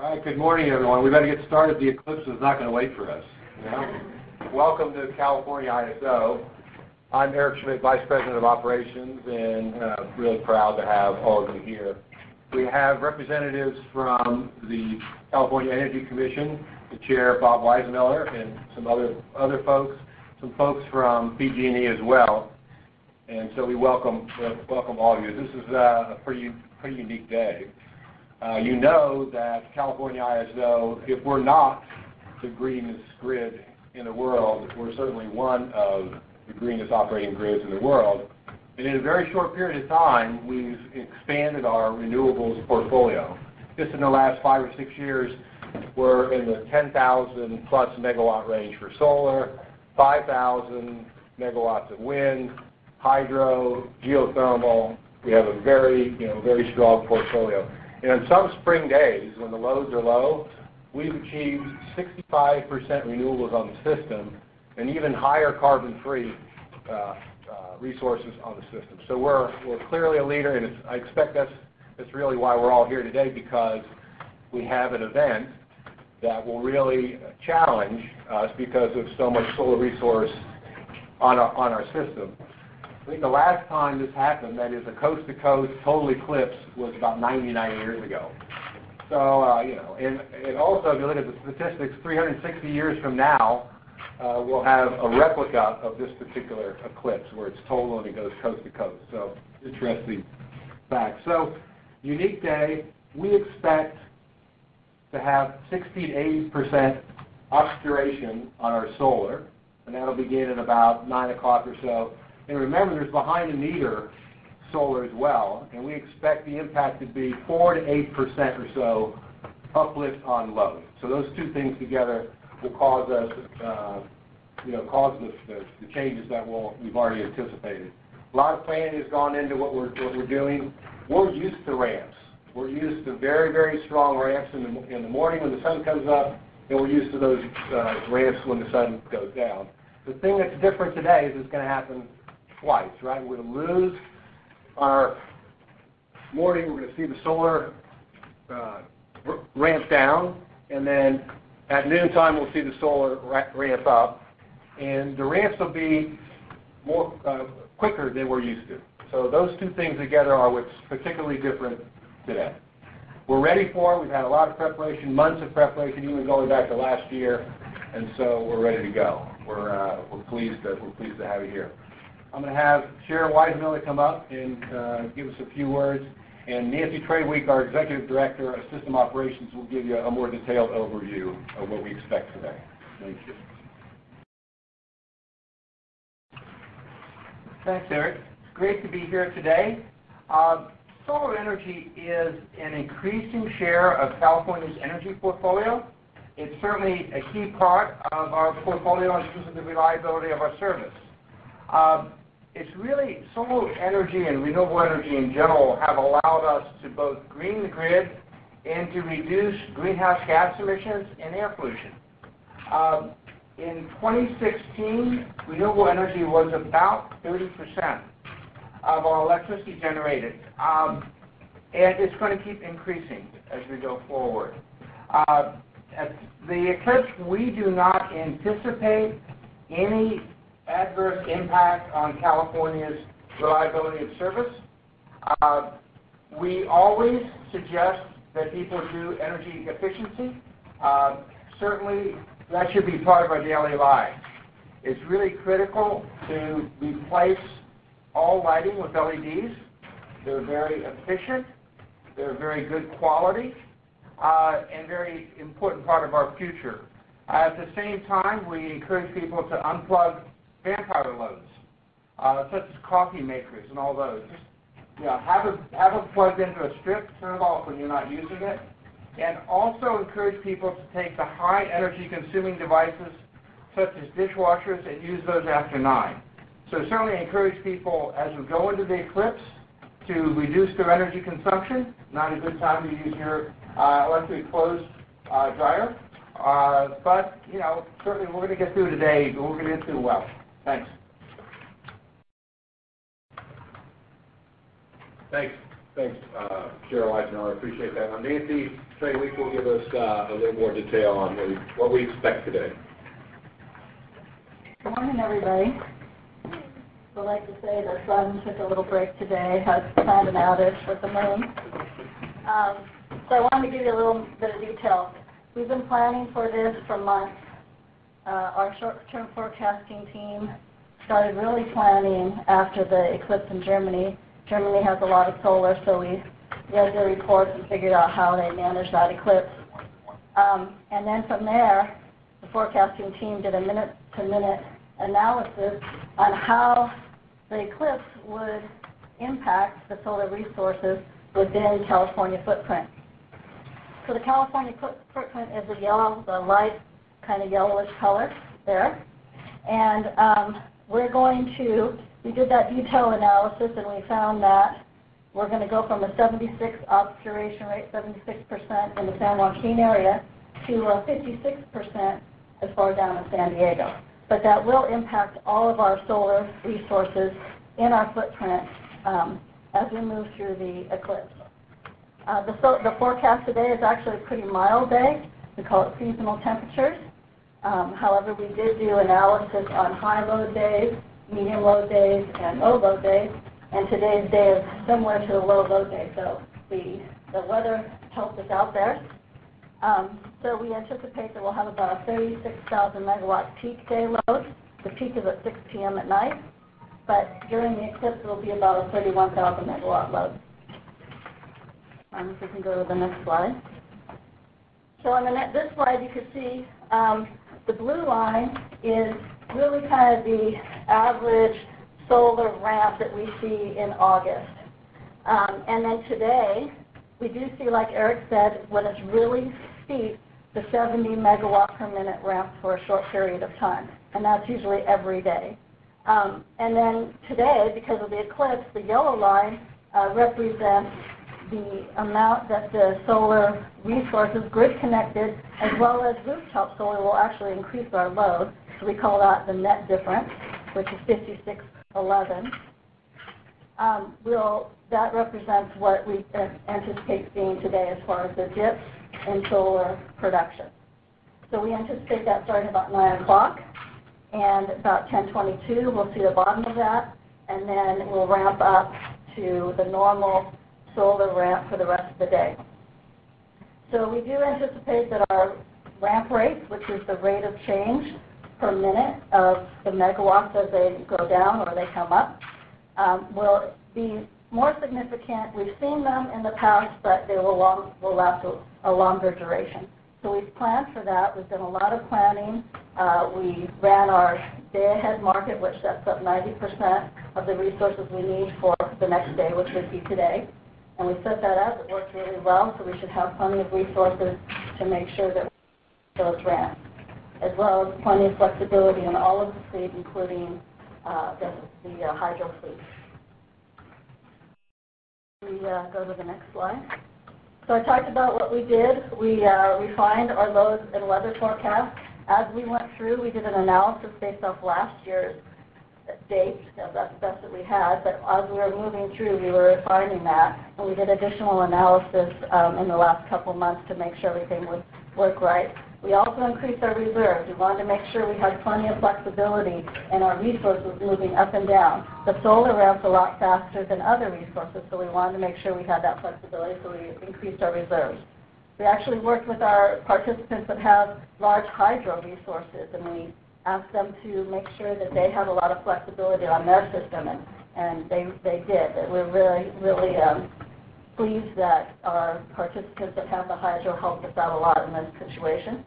right, good morning, everyone. We better get started. The eclipse is not going to wait for us. You know? Welcome to California ISO. I'm Eric Schmidt, Vice President of Operations, and really proud to have all of you here. We have representatives from the California Energy Commission, the Chair, Bob Weismiller, and some other folks, some folks from PG&E as well. And so we welcome all of you. This is a pretty unique day. You know that California ISO, if we're not the greenest grid in the world, we're certainly one of the greenest operating grids in the world. And in a very short period of time, we've expanded our renewables portfolio. Just in the last 5 or 6 years, we're in the 10,000 plus megawatt range for solar, 5,000 megawatts of wind, hydro, geothermal. We have a very strong portfolio. And on some spring days, when the loads are low, we've achieved 65% renewables on the system and even higher carbon-free resources on the system. So we're clearly a leader, and I expect that's really why we're all here today, because we have an event that will really challenge us because of so much solar resource on our system. I think the last time this happened, that is a coast-to-coast total eclipse, was about 99 years ago. So, and also if you look at the statistics, 360 years from now, we'll have a replica of this particular eclipse where it's total and it goes coast-to-coast. So, interesting fact. So, unique day. We expect to have 60 to 80% obscuration on our solar, and that'll begin at about 9 o'clock or so. And remember, there's behind-the-meter solar as well, and we expect the impact to be 4 to 8% or so uplift on load. So those two things together will cause us, cause the changes that we've already anticipated. A lot of planning has gone into what we're doing. We're used to ramps. We're used to very, very strong ramps in the morning when the sun comes up, and we're used to those ramps when the sun goes down. The thing that's different today is it's going to happen twice, right? We're going to lose our morning. We're going to see the solar ramp down, and then at noontime we'll see the solar ramp up, and the ramps will be more quicker than we're used to. So those two things together are what's particularly different today. We're ready for it. We've had a lot of preparation, months of preparation, even going back to last year, and so we're ready to go. We're pleased to have you here. I'm going to have Chair Weismiller come up and give us a few words, and Nancy Traweek, our Executive Director of System Operations, will give you a more detailed overview of what we expect today. Thank you. Thanks, Eric. It's great to be here today. Solar energy is an increasing share of California's energy portfolio. It's certainly a key part of our portfolio in terms of the reliability of our service. It's really, solar energy and renewable energy in general have allowed us to both green the grid and to reduce greenhouse gas emissions and air pollution. In 2016, renewable energy was about 30% of our electricity generated, and it's going to keep increasing as we go forward. At the eclipse, we do not anticipate any adverse impact on California's reliability of service. We always suggest that people do energy efficiency. Certainly, that should be part of our daily lives. It's really critical to replace all lighting with LEDs. They're very efficient. They're very good quality. And very important part of our future. At the same time, we encourage people to unplug vampire loads, such as coffee makers and all those. Just have it plugged into a strip, turn it off when you're not using it, and also encourage people to take the high energy consuming devices such as dishwashers and use those after 9. So certainly encourage people as we go into the eclipse to reduce their energy consumption. Not a good time to use your electric clothes dryer. But, certainly we're going to get through today, but we're going to get through well. Thanks. Thanks. Thanks, Cheryl Eisenhower. I appreciate that. Now, Nancy Trey-Week will give us a little more detail on what we expect today. Good morning, everybody. I'd like to say the sun took a little break today, has planned an outage with the moon. So I wanted to give you a little bit of detail. We've been planning for this for months. Our short-term forecasting team started really planning after the eclipse in Germany. Germany has a lot of solar, so we read their reports and figured out how they managed that eclipse. And then from there, the forecasting team did a minute-to-minute analysis on how the eclipse would impact the solar resources within California footprint. So the California footprint is the yellow, the light kind of yellowish color there. And we did that detailed analysis, and we found that we're going to go from a 76 obscuration rate, 76% in the San Joaquin area, to a 56% as far down as San Diego. But that will impact all of our solar resources in our footprint as we move through the eclipse. The forecast today is actually a pretty mild day. We call it seasonal temperatures. However, we did do analysis on high load days, medium load days, and low load days, and today's day is similar to the low load day, so the weather helped us out there. So we anticipate that we'll have about a 36,000 megawatt peak day load. The peak is at 6 p.m. at night, but during the eclipse it will be about a 31,000 megawatt load. If we can go to the next slide. So on this slide you can see the blue line is really kind of the average solar ramp that we see in August. And then today, we do see, like Eric said, when it's really steep, the 70 megawatt per minute ramp for a short period of time. And that's usually every day. And then today, because of the eclipse, the yellow line represents the amount that the solar resources, grid connected, as well as rooftop solar, will actually increase our load. So we call that the net difference, which is 5611. That represents what we anticipate seeing today as far as the dips in solar production. So we anticipate that starting about 9 o'clock, and about 10:22 we'll see the bottom of that, and then we'll ramp up to the normal solar ramp for the rest of the day. So we do anticipate that our ramp rate, which is the rate of change per minute of the megawatts as they go down or they come up, will be more significant. We've seen them in the past, but they will last a longer duration. So we've planned for that. We've done a lot of planning. We ran our day-ahead market, which sets up 90% of the resources we need for the next day, which would be today. And we set that up. It worked really well, so we should have plenty of resources to make sure that those ramps, as well as plenty of flexibility in all of the fleet, including the hydro fleet. We go to the next slide. So I talked about what we did. We refined our load and weather forecast. As we went through, we did an analysis based off last year's dates. That's the best that we had. But as we were moving through, we were refining that. And we did additional analysis in the last couple months to make sure everything would work right. We also increased our reserves. We wanted to make sure we had plenty of flexibility and our resources moving up and down. The solar ramps a lot faster than other resources, so we wanted to make sure we had that flexibility, so we increased our reserves. We actually worked with our participants that have large hydro resources, and we asked them to make sure that they have a lot of flexibility on their system, and they did. We're really, really pleased that our participants that have the hydro helped us out a lot in this situation.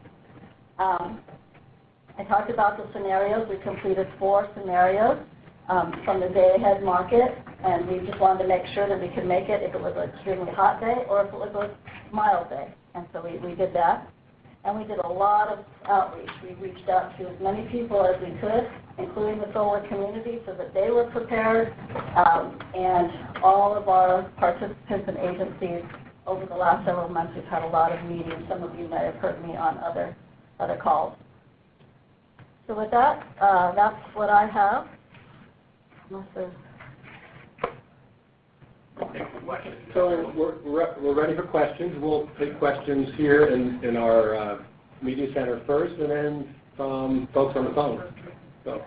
I talked about the scenarios. We completed 4 scenarios from the day-ahead market, and we just wanted to make sure that we could make it if it was an extremely hot day or if it was a mild day. And so we did that. And we did a lot of outreach. We reached out to as many people as we could, including the solar community, so that they were prepared, and all of our participants and agencies. Over the last several months, we've had a lot of meetings. Some of you may have heard me on other calls. So with that, that's what I have. Unless there's So we're ready for questions. We'll take questions here in our media center first, and then from folks on the phone. So.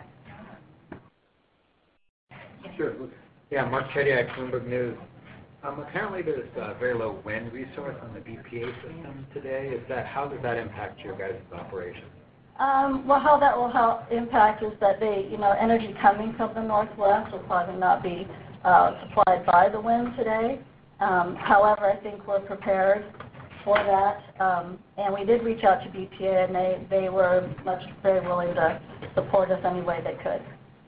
Sure. Yeah, Mark Chediak, Bloomberg News. Apparently there's very low wind resource on the BPA system today. How does that impact your guys' operation? Well, how that will impact is that energy coming from the northwest will probably not be supplied by the wind today. However, I think we're prepared for that. And we did reach out to BPA, and they were very willing to support us any way they could.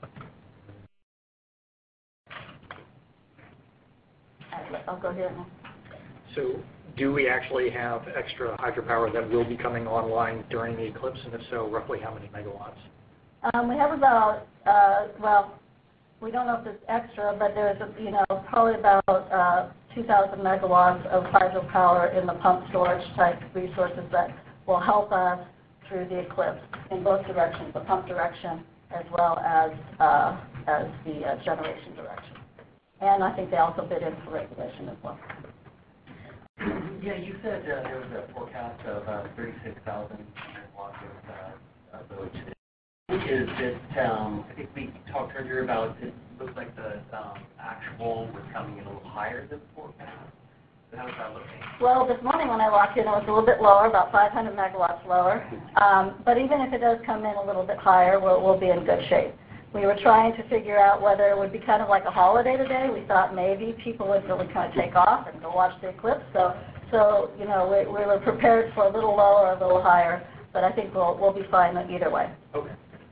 I'll go here now. So do we actually have extra hydropower that will be coming online during the eclipse? And if so, roughly how many megawatts? We have about, we don't know if it's extra, but there's, probably about 2,000 megawatts of hydropower in the pump storage type resources that will help us through the eclipse in both directions, the pump direction as well as the generation direction. And I think they also bid in for regulation as well. Yeah, you said there was a forecast of 36,000 megawatts of load today. Is it, I think we talked earlier about it looks like the actual was coming in a little higher than forecast. So how is that looking? Well, this morning when I walked in, it was a little bit lower, about 500 megawatts lower. But even if it does come in a little bit higher, we'll be in good shape. We were trying to figure out whether it would be kind of like a holiday today. We thought maybe people would really kind of take off and go watch the eclipse. So we were prepared for a little lower or a little higher, but I think we'll be fine either way. Okay.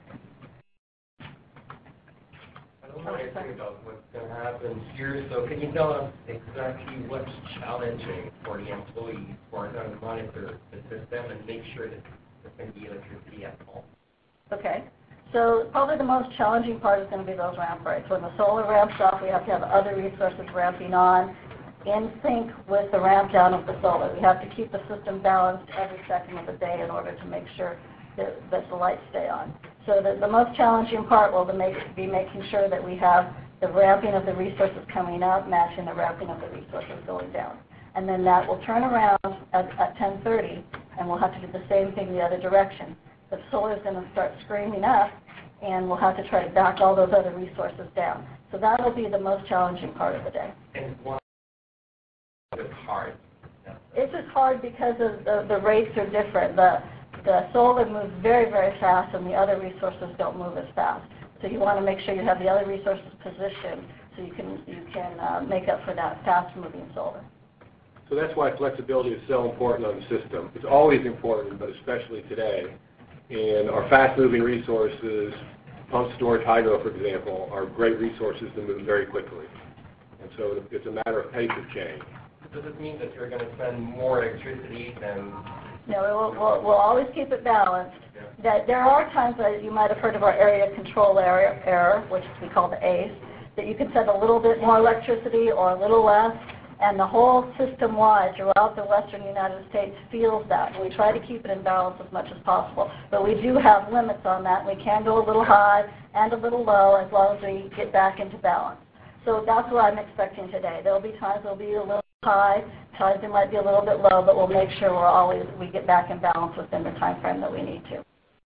I don't know anything about what's going to happen here, so can you tell us exactly what's challenging for the employees who are going to monitor the system and make sure that there's going to be electricity at home? Okay. So probably the most challenging part is going to be those ramp rates. When the solar ramps up, we have to have other resources ramping on in sync with the ramp down of the solar. We have to keep the system balanced every second of the day in order to make sure that the lights stay on. So the most challenging part will be making sure that we have the ramping of the resources coming up matching the ramping of the resources going down. And then that will turn around at 10:30, and we'll have to do the same thing the other direction. The solar is going to start screaming up, and we'll have to try to back all those other resources down. So that will be the most challenging part of the day. And why is it hard? It's just hard because of the rates are different. The solar moves very, very fast, and the other resources don't move as fast. So you want to make sure you have the other resources positioned so you can make up for that fast-moving solar. So that's why flexibility is so important on the system. It's always important, but especially today. And our fast-moving resources, pump storage, hydro, for example, are great resources to move very quickly. And so it's a matter of pace of change. Does it mean that you're going to spend more electricity than... No, we'll always keep it balanced. Yeah. That there are times that you might have heard of our area control error, which we call the ACE, that you can send a little bit more electricity or a little less, and the whole system-wide throughout the western United States feels that. We try to keep it in balance as much as possible, but we do have limits on that. We can go a little high and a little low as long as we get back into balance. So that's what I'm expecting today. There will be times there will be a little high, times it might be a little bit low, but we'll make sure we get back in balance within the time frame that we need to.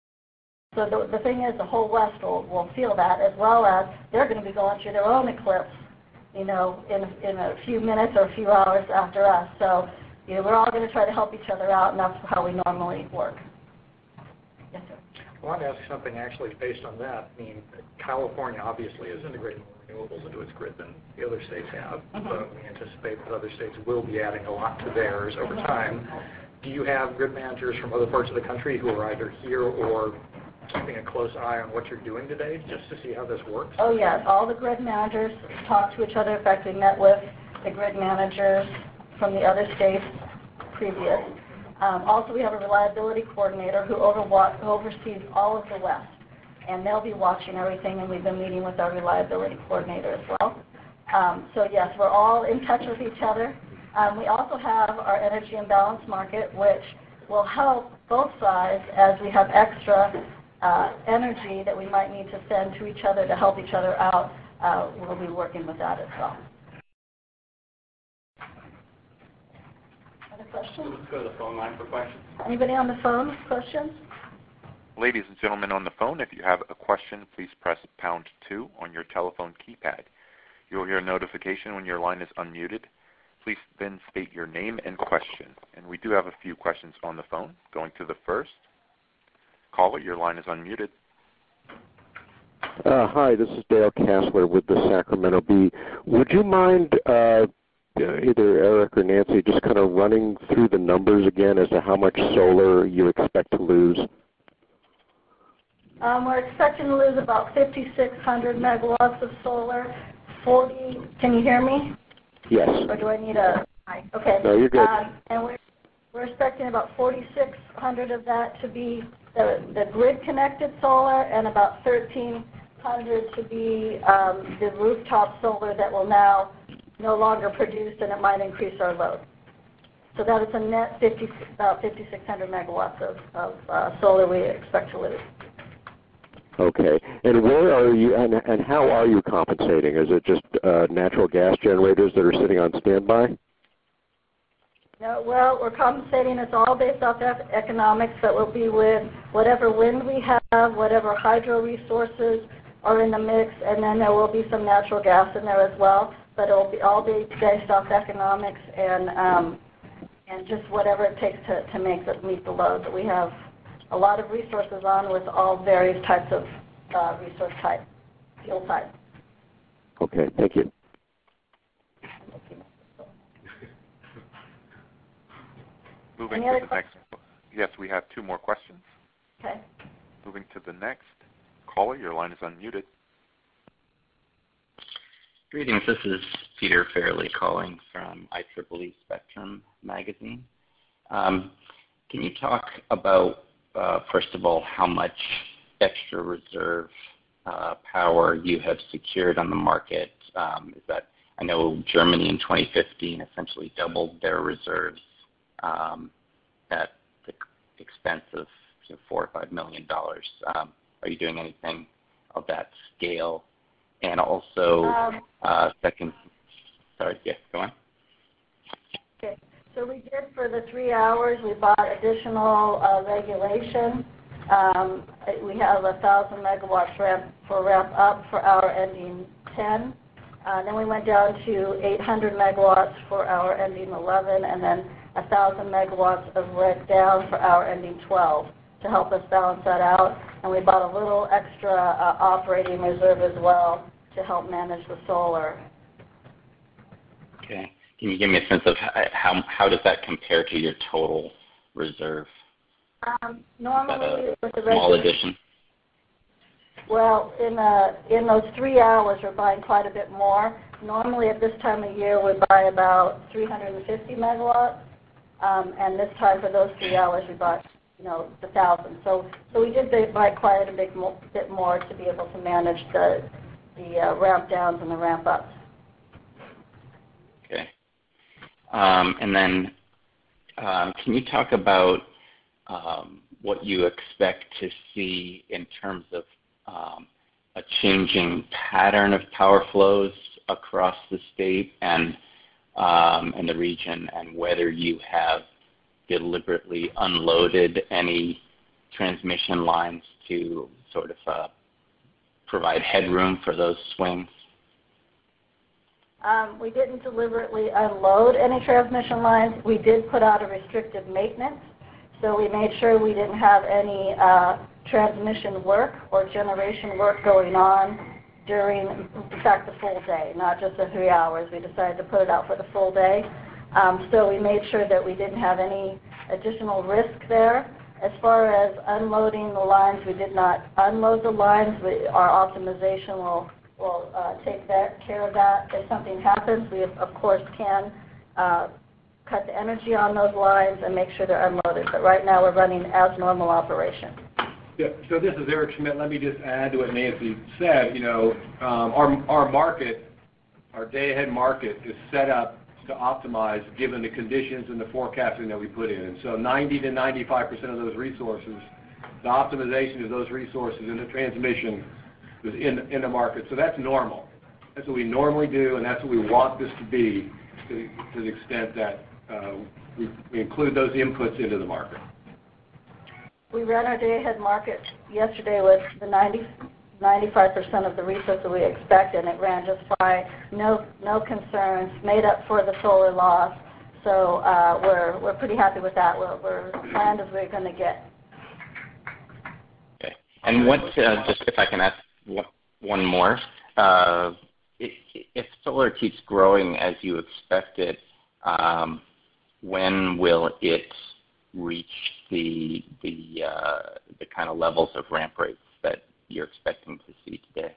So the thing is, the whole West will feel that, as well as they're going to be going through their own eclipse, in a few minutes or a few hours after us. So, we're all going to try to help each other out, and that's how we normally work. Yes, sir. I want to ask something actually based on that. I mean, California obviously is integrating more renewables into its grid than the other states have, but we anticipate that other states will be adding a lot to theirs over time. Do you have grid managers from other parts of the country who are either here or keeping a close eye on what you're doing today just to see how this works? Oh, yes. All the grid managers talk to each other. In fact, we met with the grid managers from the other states previous. Also, we have a reliability coordinator who oversees all of the West, and they'll be watching everything, and we've been meeting with our reliability coordinator as well. So, yes, we're all in touch with each other. We also have our energy imbalance market, which will help both sides as we have extra energy that we might need to send to each other to help each other out. We'll be working with that as well. other questions? Let's go to the phone line for questions. Anybody on the phone, questions? Ladies and gentlemen on the phone, if you have a question, please press pound 2 on your telephone keypad. You will hear a notification when your line is unmuted. Please then state your name and question. And we do have a few questions on the phone. Going to the first. Caller, your line is unmuted. Hi, this is Dale Kassler with the Sacramento Bee. Would you mind, either Eric or Nancy, just kind of running through the numbers again as to how much solar you expect to lose? We're expecting to lose about 5,600 megawatts of solar. Can you hear me? Yes. Or do I need a mic? Okay. No, you're good. And we're expecting about 4,600 of that to be the grid-connected solar, and about 1,300 to be the rooftop solar that will now no longer produce, and it might increase our load. So that is a net about 5,600 megawatts of solar we expect to lose. Okay. And where are you, and how are you compensating? Is it just natural gas generators that are sitting on standby? No, well, we're compensating. It's all based off economics, but we'll be with whatever wind we have, whatever hydro resources are in the mix, and then there will be some natural gas in there as well. But it will be all based off economics and just whatever it takes to meet the load that we have. A lot of resources on with all various types of resource type, fuel type. Okay, thank you. Moving to the next. Yes, we have 2 more questions. Okay. Moving to the next. Caller, your line is unmuted. Greetings, this is Peter Fairley calling from IEEE Spectrum magazine. Can you talk about, first of all, how much extra reserve power you have secured on the market? Is that, I know Germany in 2015 essentially doubled their reserves at the expense of $4 or $5 million. Are you doing anything of that scale? And also, second, sorry, yeah, go on. Okay, so we did for the 3 hours, we bought additional regulation. We have 1,000 megawatts ramp up for hour ending 10. Then we went down to 800 megawatts for hour ending 11, and then 1,000 megawatts of red down for hour ending 12 to help us balance that out. And we bought a little extra operating reserve as well to help manage the solar. Okay. Can you give me a sense of how does that compare to your total reserve? Normally, with the small addition. Well, in those 3 hours, we're buying quite a bit more. Normally, at this time of year, we buy about 350 megawatts, and this time for those 3 hours, we bought, the 1,000. So we did buy quite a bit more to be able to manage the ramp downs and the ramp ups. Okay. And then, can you talk about what you expect to see in terms of a changing pattern of power flows across the state and the region, and whether you have deliberately unloaded any transmission lines to sort of provide headroom for those swings? We didn't deliberately unload any transmission lines. We did put out a restrictive maintenance, so we made sure we didn't have any transmission work or generation work going on during, in fact, the full day, not just the 3 hours. We decided to put it out for the full day. So we made sure that we didn't have any additional risk there. As far as unloading the lines, we did not unload the lines. Our optimization will take care of that. If something happens, we, of course, can cut the energy on those lines and make sure they're unloaded. But right now, we're running as normal operation. Yeah, so this is Eric Schmidt. Let me just add to what Nancy said. Our market, our day-ahead market, is set up to optimize given the conditions and the forecasting that we put in. And so 90 to 95% of those resources, the optimization of those resources in the transmission is in the market. So that's normal. That's what we normally do, and that's what we want this to be to the extent that we include those inputs into the market. We ran our day-ahead market yesterday with the 95% of the resources we expected, and it ran just fine. No concerns, made up for the solar loss. So we're pretty happy with that. We're planned as we're going to get. Okay. And what, just if I can ask one more, if solar keeps growing as you expect it, when will it reach the kind of levels of ramp rates that you're expecting to see today?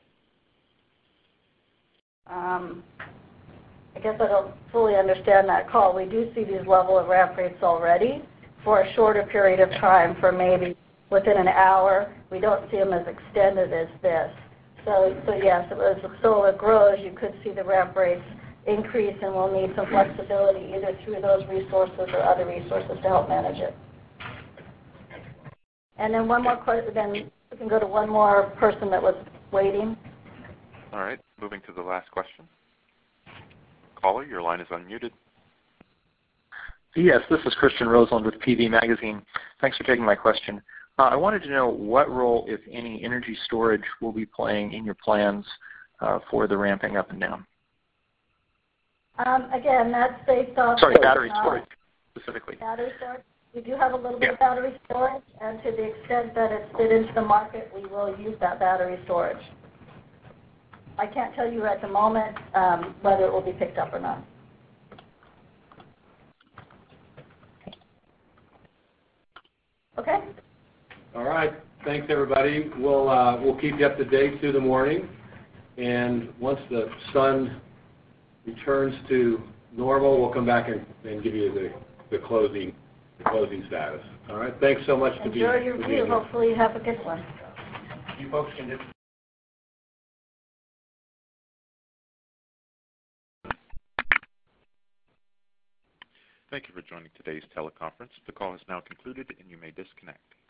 I guess I don't fully understand that call. We do see these level of ramp rates already for a shorter period of time, for maybe within an hour. We don't see them as extended as this. So yes, as the solar grows, you could see the ramp rates increase, and we'll need some flexibility either through those resources or other resources to help manage it. And then one more question, then we can go to one more person that was waiting. All right, moving to the last question. Caller, your line is unmuted. Yes, this is Christian Roseland with PV Magazine. Thanks for taking my question. I wanted to know what role, if any, energy storage will be playing in your plans for the ramping up and down. Again, that's based off... Sorry, battery storage specifically. Battery storage. We do have a little bit of battery storage, and to the extent that it's fit into the market, we will use that battery storage. I can't tell you at the moment whether it will be picked up or not. Okay? All right. Thanks, everybody. We'll keep you up to date through the morning, and once the sun returns to normal, we'll come back and give you the closing status. All right. Thanks so much to be here. Enjoy your view. Hopefully you have a good one. You folks can do. Thank you for joining today's teleconference. The call is now concluded, and you may disconnect.